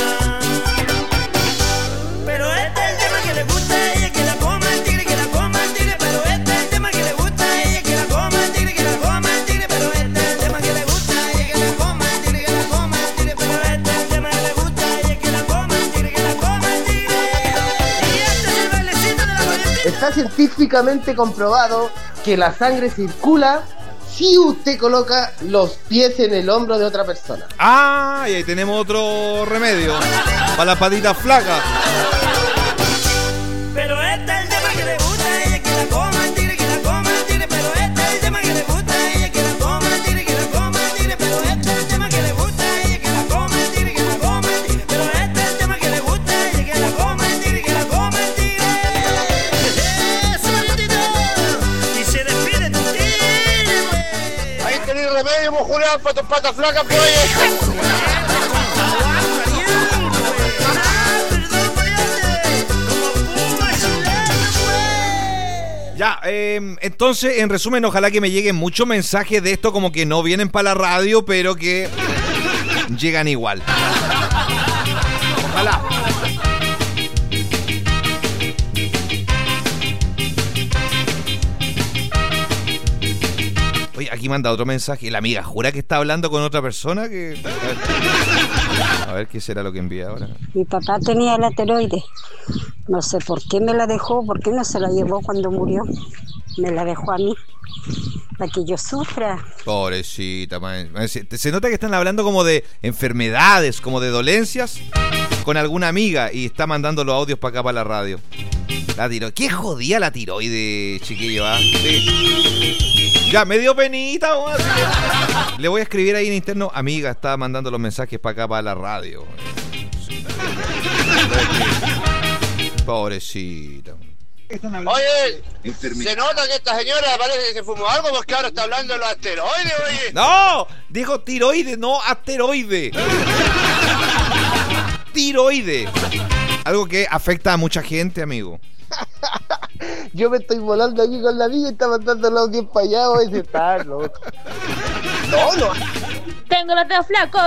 Pero este es el tema que le gusta a ella, que la coma el tigre, que la coma el tigre. Pero este es el tema que le gusta a ella, que la coma el tigre, que la coma el tigre. Pero este es el tema que le gusta a ella, que la coma el tigre, que la coma el tigre. Pero este es el tema que le gusta a ella, que la coma el tigre, que la coma el tigre. Y este es el bailecito de la valentía. Está científicamente comprobado que la sangre circula si usted coloca los pies en el hombro de otra persona. Ah, y ahí tenemos otro remedio. Para las patitas flacas. Pero este es el tema que le gusta a ella, que la coma el tigre, que la coma el tigre. Pero este es el tema que le gusta a ella, que la coma el tigre, que la coma el tigre. Pero este es el tema que le gusta a ella, que la coma el tigre, que la coma el tigre. Pero este es el tema que le gusta a ella, que la coma el tigre, que la coma el tigre. ¡Eso, Mariotito! Y se despide tu tigre, güey. Ahí tenés remedio, mo Julián, para tus patas flacas, pues. Ya, eh, entonces, en resumen, ojalá que me lleguen muchos mensajes de esto como que no vienen para la radio, pero que llegan igual. Ojalá. Oye, aquí manda otro mensaje. La amiga jura que está hablando con otra persona que... A ver, a ver qué será lo que envía ahora. Mi papá tenía la tiroides. No sé por qué me la dejó, por qué no se la llevó cuando murió. Me la dejó a mí, para que yo sufra. Pobrecita, man. Se, se nota que están hablando como de enfermedades, como de dolencias con alguna amiga y está mandando los audios para acá, para la radio. La tiroides. Qué jodía la tiroides, chiquillo, ¿ah? Sí. Ya, me dio penita, man. Le voy a escribir ahí en interno. Amiga, está mandando los mensajes para acá, para la radio. Sí. Pobrecita. Oye, se nota que esta señora parece que se fumó algo porque ahora está hablando de los asteroides, oye. No, dijo tiroides, no asteroide. Tiroide. Algo que afecta a mucha gente, amigo. Yo me estoy volando aquí con la amiga y está mandando los diez para allá, oye, se está loco. No, no. Tengo los dedos flacos.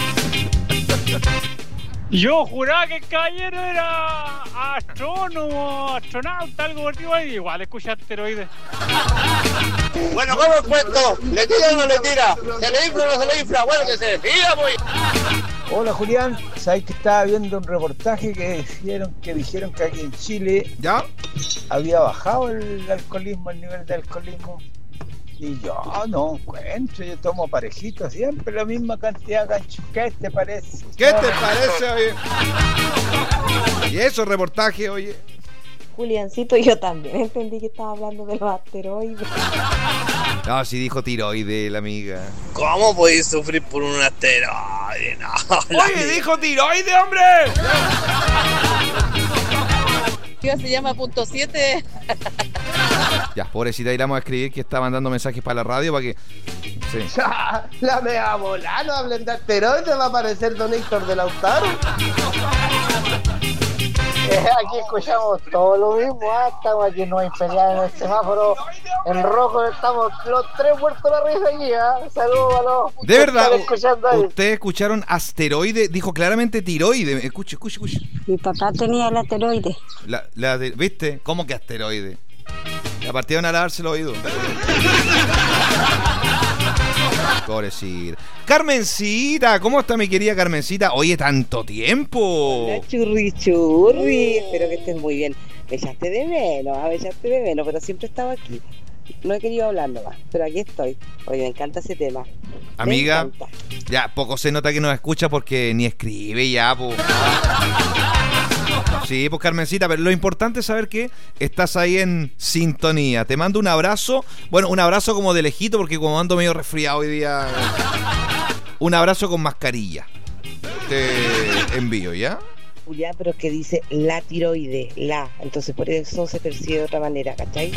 Yo juraba que el caballero era astrónomo, astronauta, algo por ahí. Igual escucha asteroides. Bueno, ¿cómo es puesto? ¿Le tira o no le tira? ¿Se le infla o no se le infla? Bueno, que se decida, pues. Hola, Julián. Sabes que estaba viendo un reportaje que dijeron que dijeron que aquí en Chile ya había bajado el alcoholismo, el nivel de alcoholismo. Y yo no encuentro, yo tomo parejito siempre, la misma cantidad, gancho. ¿Qué te parece? ¿Qué te parece, oye? Y eso, reportaje, oye. Juliancito, yo también entendí que estaba hablando de los asteroides. No, sí dijo tiroide la amiga. ¿Cómo podéis sufrir por un asteroide? No, ¡Oye, dijo tiroide, hombre! Se llama punto siete. Ya, pobrecita, y le vamos a escribir que está mandando mensajes para la radio para que... Sí. Ya, la mega bola, no hablen de asteroides, va a aparecer Donator de Lautaro. Eh, aquí escuchamos todo lo mismo, ah, estamos aquí, no hay pelea en el semáforo, en rojo estamos los tres muertos de la risa aquí, ¿ah? Saludos a los de verdad, escuchando ahí. Ustedes escucharon asteroide, dijo claramente tiroide. Escuche, escuche, escuche. Mi papá tenía el asteroide. La, la de, ¿viste? ¿Cómo que asteroide? La partieron a lavarse el oído. Pobrecita. Carmencita, ¿cómo está mi querida Carmencita? Oye, tanto tiempo. Hola, churri, churri. Espero que estés muy bien. Me echaste de menos, me echaste de menos, pero siempre he estado aquí. No he querido hablar nomás, pero aquí estoy. Oye, me encanta ese tema. Amiga, ya, poco se nota que nos escucha porque ni escribe ya, po. Sí, pues Carmencita, pero lo importante es saber que estás ahí en sintonía. Te mando un abrazo, bueno, un abrazo como de lejito porque como ando medio resfriado hoy día, un abrazo con mascarilla. Te envío, ¿ya? Julián, pero es que dice la tiroide, la, entonces por eso se percibe de otra manera, ¿cachai?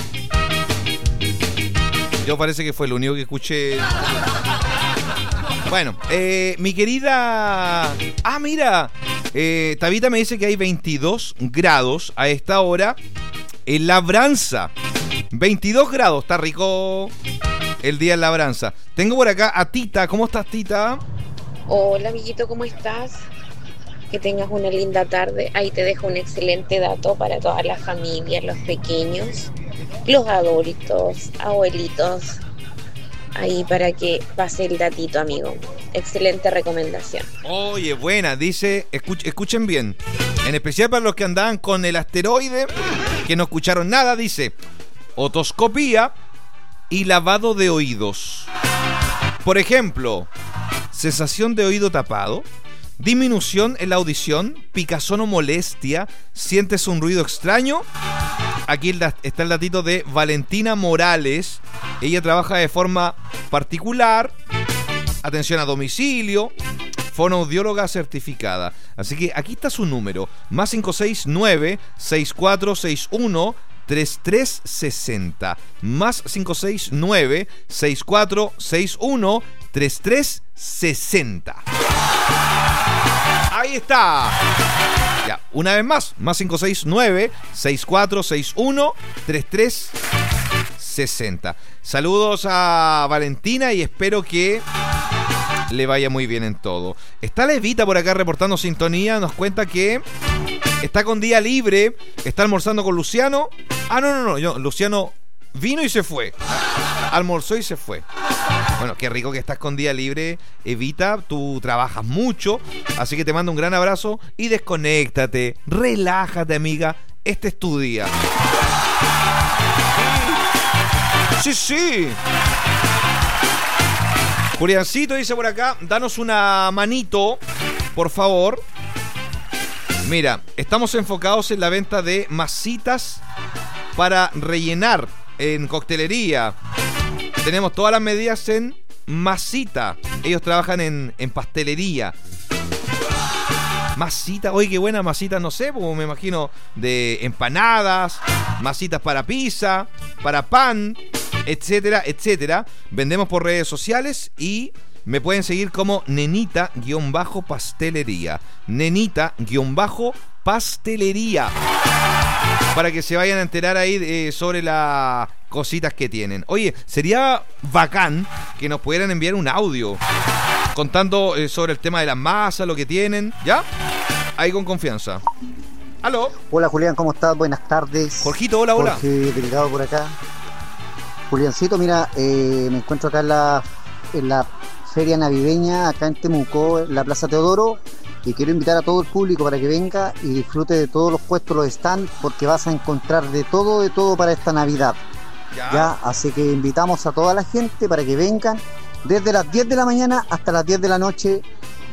Yo parece que fue lo único que escuché. Bueno, eh, mi querida... Ah, mira, eh, Tabita me dice que hay veintidós grados a esta hora en Labranza. veintidós grados, está rico el día en Labranza. Tengo por acá a Tita. ¿Cómo estás, Tita? Hola, amiguito, ¿cómo estás? Que tengas una linda tarde. Ahí te dejo un excelente dato para todas las familias, los pequeños, los adultos, abuelitos. Ahí para que pase el datito, amigo. Excelente recomendación. Oye, buena. Dice, escuch- escuchen bien. En especial para los que andaban con el asteroide, que no escucharon nada, dice otoscopía y lavado de oídos. Por ejemplo, sensación de oído tapado, disminución en la audición, picazón o molestia, sientes un ruido extraño. Aquí está el datito de Valentina Morales. Ella trabaja de forma particular, atención a domicilio, fonoaudióloga certificada. Así que aquí está su número, más cinco seis nueve, seis cuatro seis uno, tres tres seis cero, más cinco seis nueve, seis cuatro seis uno, tres tres seis cero. Ahí está. Ya, una vez más, más cinco seis nueve, seis cuatro seis uno, tres tres seis cero. Saludos a Valentina y espero que le vaya muy bien en todo. Está Levita por acá reportando sintonía, nos cuenta que está con día libre, está almorzando con Luciano. Ah, no, no, no, yo, Luciano vino y se fue. Almorzó y se fue. Bueno, qué rico que estás con día libre, Evita, tú trabajas mucho, así que te mando un gran abrazo y desconéctate, relájate, amiga, este es tu día. Sí, sí. Juliancito dice por acá, danos una manito, por favor. Mira, estamos enfocados en la venta de masitas para rellenar en coctelería. Tenemos todas las medidas en Masita. Ellos trabajan en, en pastelería. Masita, oye, qué buena masita, no sé, pues me imagino de empanadas, masitas para pizza, para pan, etcétera, etcétera. Vendemos por redes sociales y me pueden seguir como Nenita-pastelería. Nenita-pastelería. Para que se vayan a enterar ahí eh, sobre las cositas que tienen. Oye, sería bacán que nos pudieran enviar un audio contando eh, sobre el tema de las masas, lo que tienen, ¿ya? Ahí con confianza. ¿Aló? Hola Julián, ¿cómo estás? Buenas tardes. Jorgito, hola, hola. Jorge Delgado por acá. Juliancito, mira, eh, me encuentro acá en la, en la feria navideña, acá en Temuco, en la Plaza Teodoro. Y quiero invitar a todo el público para que venga y disfrute de todos los puestos, los stands, porque vas a encontrar de todo, de todo para esta Navidad. Ya. ¿Ya? Así que invitamos a toda la gente para que vengan desde las diez de la mañana hasta las diez de la noche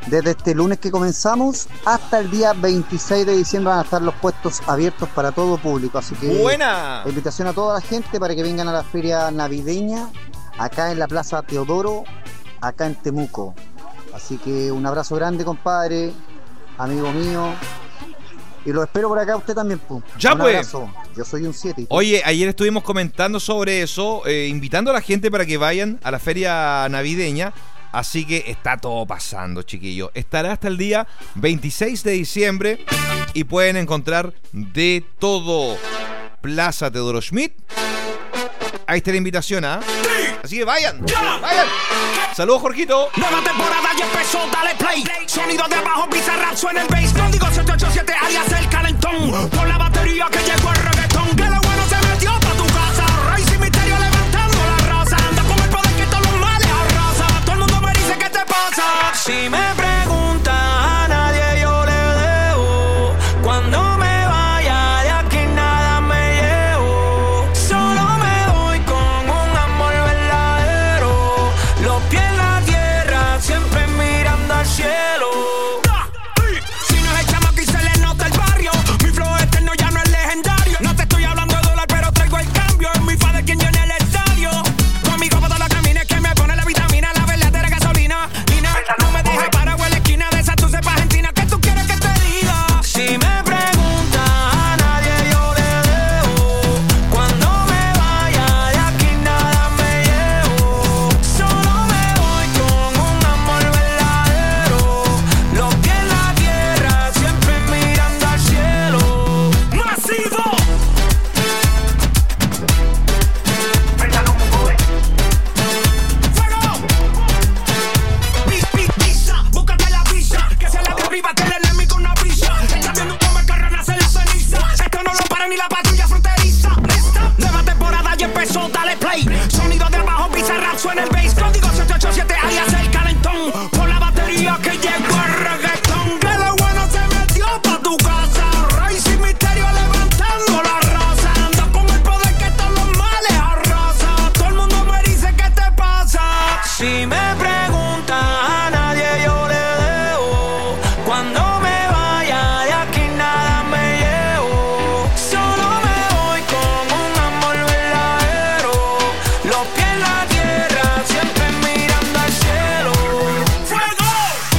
Desde este lunes que comenzamos hasta el día veintiséis de diciembre van a estar los puestos abiertos para todo público. Así que ¡buena! Invitación a toda la gente para que vengan a la feria navideña acá en la Plaza Teodoro, acá en Temuco. Así que un abrazo grande, compadre, amigo mío. Y lo espero por acá usted también, pu. Ya un pues. Abrazo. Yo soy un siete. Oye, ayer estuvimos comentando sobre eso, eh, invitando a la gente para que vayan a la feria navideña. Así que está todo pasando, chiquillos. Estará hasta el día veintiséis de diciembre y pueden encontrar de todo. Plaza Teodoro Schmidt. Ahí está la invitación, ¿ah? ¿eh? Así que vayan, vayan. Saludos, Jorgito. Nueva temporada ya empezó, dale play. Sonido de abajo, Bizarrap suena el bass. Código siete ocho siete, alias el calentón. Por la batería que llegó el reggaetón. Que lo bueno se metió pa' tu casa. Rey sin misterio levantando la raza. Anda con el poder que todos los males arrasa. Todo el mundo me dice ¿qué te pasa? Si me preguntan a nadie yo le debo. Cuando me vaya de aquí nada me llevo. Solo me voy con un amor verdadero. Los pies en la tierra, siempre mirando al cielo. Si no es el chamaco y se le nota el barrio. Mi flow eterno ya no es legendario. No te estoy hablando de dólar, pero traigo el cambio. Es mi padre quien llena el estadio. Conmigo para todos los caminos que me pone la vitamina, la verdadera gasolina. Lina, no me dejes parado en la esquina de esa tu cepa argentina. ¿Qué tú quieres que te diga? Si me preguntas a nadie yo le debo. Cuando me vaya de aquí nada me llevo. Solo me voy con un amor verdadero. Los pies en la tierra, siempre mirando al cielo. ¡Masivo! Pisa, búscate la visa, que se la derriba, que el enemigo una brisa. Está viendo cómo el carro nace la ceniza. Esto no lo para ni la patrulla fronteriza. ¿Lista? Nueva temporada ya empezó, dale play. Sonido de abajo, Bizarrap suena el bass. Código siete ocho siete, alias el calentón. Por la batería que llegó el reggaetón. Que lo bueno se metió pa' tu casa. Rey sin misterio levantando la raza. Anda con el poder que todos los males arrasa. Todo el mundo me dice ¿qué te pasa? Si me preguntan a nadie yo le debo. Cuando me vaya de aquí nada me llevo. Solo me voy con un amor verdadero. Los pies en la tierra, siempre mirando al cielo. ¡Fuego!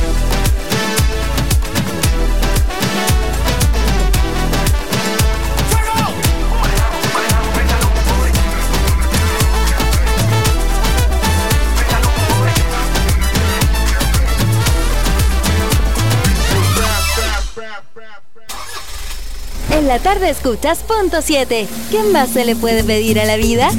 En la tarde escuchas Punto siete. ¿Qué más se le puede pedir a la vida?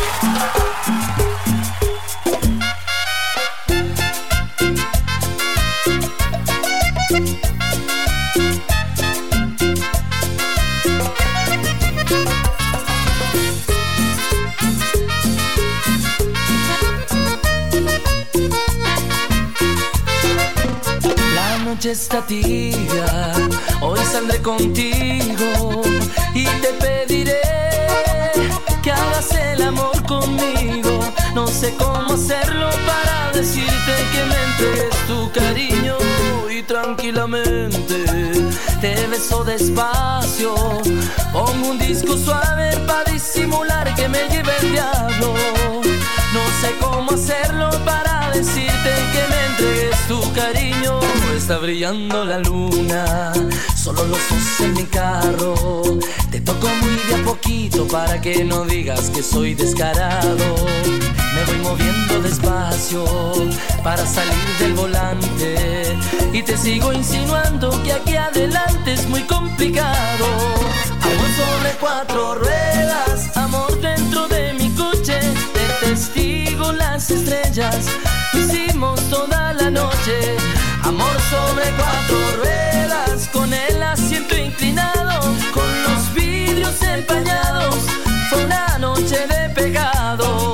La noche está tibia, hoy saldré contigo y te pediré que hagas el amor conmigo. No sé cómo hacerlo para decirte que me entregues tu cariño y tranquilamente te beso despacio. Pongo un disco suave para disimular que me lleve el diablo. No sé cómo hacerlo para decirte que me entregues tu cariño. Está brillando la luna, solo los dos en mi carro. Te toco muy de a poquito para que no digas que soy descarado. Me voy moviendo despacio para salir del volante y te sigo insinuando que aquí adelante es muy complicado. Amor sobre cuatro ruedas, amor dentro de mi coche. De testigo las estrellas, lo hicimos toda la noche. Amor sobre cuatro ruedas, con el asiento inclinado, con los vidrios empañados. Fue una noche de pecado.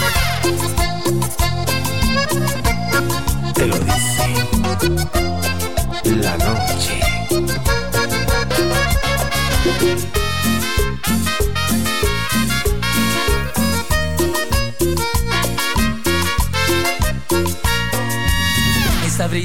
Te lo dice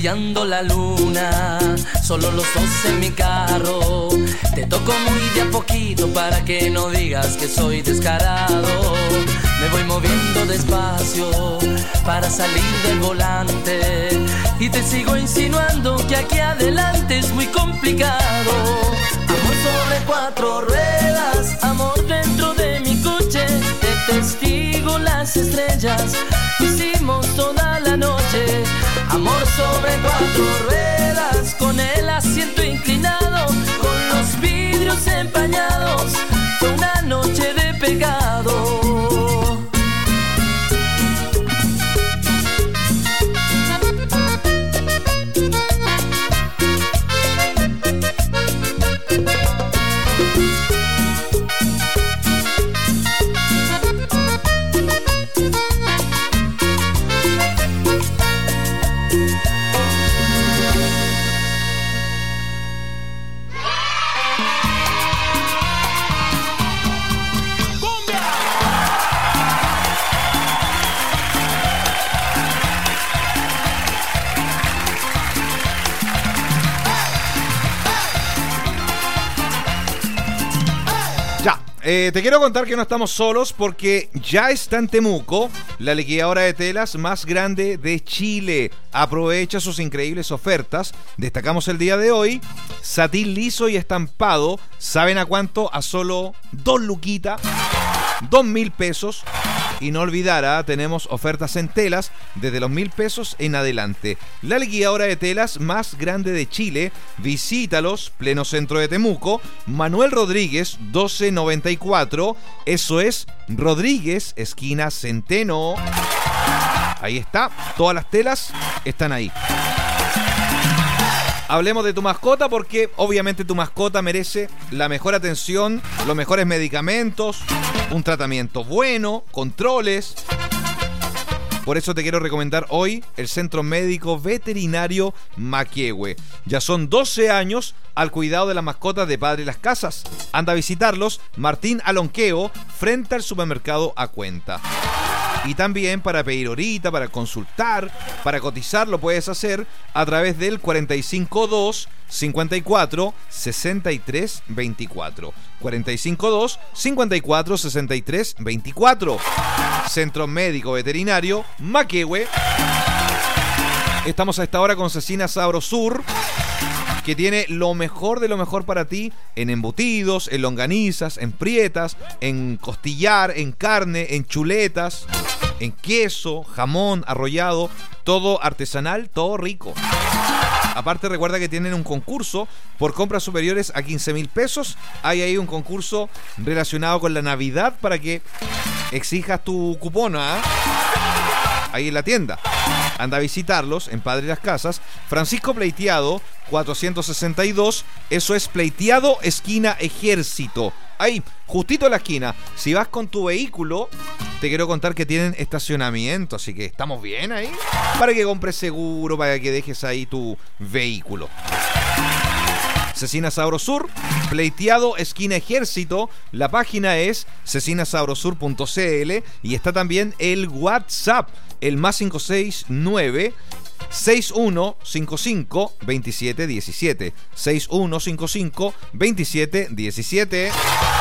brillando la luna, solo los dos en mi carro. Te toco muy de a poquito para que no digas que soy descarado. Me voy moviendo despacio para salir del volante y te sigo insinuando que aquí adelante es muy complicado. Amor sobre cuatro ruedas, amor dentro de mi coche, de testigo las estrellas, hicimos toda la noche. Amor sobre cuatro ruedas, con el asiento inclinado, con los vidrios empañados, fue una noche de pecado. Eh, te quiero contar que no estamos solos porque ya está en Temuco la liquidadora de telas más grande de Chile. Aprovecha sus increíbles ofertas. Destacamos el día de hoy satín liso y estampado. ¿Saben a cuánto? A solo dos luquitas, dos mil pesos. Y no olvidar, ¿eh? Tenemos ofertas en telas desde los mil pesos en adelante. La liquidadora de telas más grande de Chile. Visítalos, pleno centro de Temuco. Manuel Rodríguez, doce noventa y cuatro. Eso es Rodríguez, esquina Centeno. Ahí está, todas las telas están ahí. Hablemos de tu mascota porque obviamente tu mascota merece la mejor atención, los mejores medicamentos, un tratamiento bueno, controles. Por eso te quiero recomendar hoy el Centro Médico Veterinario Maquehue. Ya son doce años al cuidado de las mascotas de Padre Las Casas. Anda a visitarlos, Martín Alonqueo, frente al supermercado A Cuenta. Y también para pedir horita, para consultar, para cotizar, lo puedes hacer a través del cuarenta y cinco dos, cincuenta y cuatro, sesenta y tres, veinticuatro. cuarenta y cinco dos, cincuenta y cuatro, sesenta y tres, veinticuatro. Centro Médico Veterinario Maquehue. Estamos a esta hora con Cecina Sabrosur, que tiene lo mejor de lo mejor para ti en embutidos, en longanizas, en prietas, en costillar, en carne, en chuletas, en queso, jamón, arrollado, todo artesanal, todo rico. Aparte recuerda que tienen un concurso por compras superiores a quince mil pesos. Hay ahí un concurso relacionado con la Navidad para que exijas tu cupón, ¿eh? Ahí en la tienda. Anda a visitarlos en Padre Las Casas. Francisco Pleiteado, cuatrocientos sesenta y dos. Eso es Pleiteado, esquina Ejército. Ahí, justito en la esquina. Si vas con tu vehículo, te quiero contar que tienen estacionamiento. Así que estamos bien ahí. Para que compres seguro, para que dejes ahí tu vehículo. Cecina Sabrosur, Pleiteado, esquina Ejército. La página es cecina sabrosur punto c l y está también el WhatsApp, el más cinco seis nueve, seis uno cinco cinco, dos siete uno siete. seis uno cinco cinco, dos siete uno siete.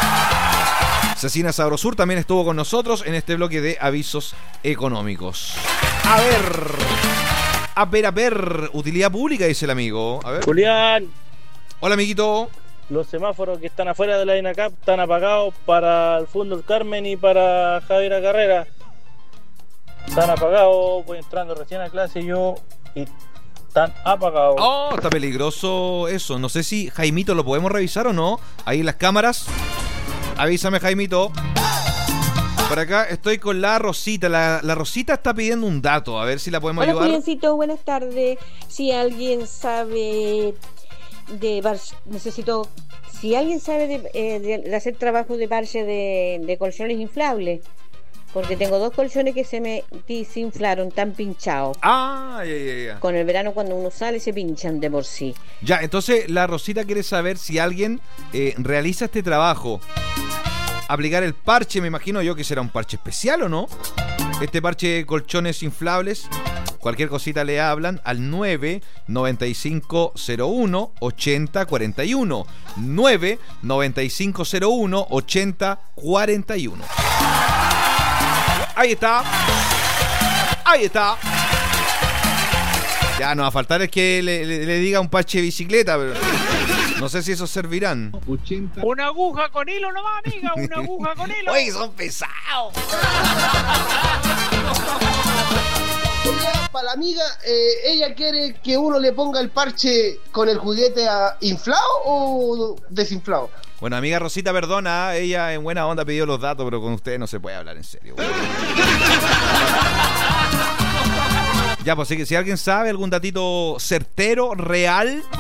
Cecina Sabrosur también estuvo con nosotros en este bloque de avisos económicos. A ver, a ver, a ver, utilidad pública, dice el amigo. A ver. Julián. Hola, amiguito. Los semáforos que están afuera de la INACAP están apagados para el Fundo del Carmen y para Javiera Carrera. Están apagados, voy entrando recién a clase yo y están apagados. Oh, está peligroso eso. No sé si Jaimito lo podemos revisar o no. Ahí en las cámaras. Avísame, Jaimito. Por acá estoy con la Rosita. La, la Rosita está pidiendo un dato. A ver si la podemos Hola, ayudar. Juliancito, buenas tardes. Si alguien sabe de bar... necesito si alguien sabe de, eh, de, de hacer trabajo de parche de, de colchones inflables, porque tengo dos colchones que se me desinflaron, tan pinchados. Ah, ya, ya, ya. Con el verano cuando uno sale se pinchan de por sí. Ya, entonces la Rosita quiere saber si alguien eh, realiza este trabajo. Aplicar el parche, me imagino yo que será un parche especial, ¿o no? Este parche de colchones inflables Cualquier cosita le hablan al nueve nueve cinco cero uno ocho cero cuatro uno. nueve nueve cinco cero uno ocho cero cuatro uno. Ahí está. Ahí está. Ya no va a faltar es que le, le, le diga un parche de bicicleta, pero no sé si esos servirán. Una aguja con hilo nomás, amiga. Una aguja con hilo. Oye, son pesados. Para la amiga, eh, ¿ella quiere que uno le ponga el parche con el juguete a inflado o desinflado? Bueno, amiga Rosita, perdona, ella en buena onda pidió los datos, pero con ustedes no se puede hablar en serio. Ya, pues si alguien sabe algún datito certero, real,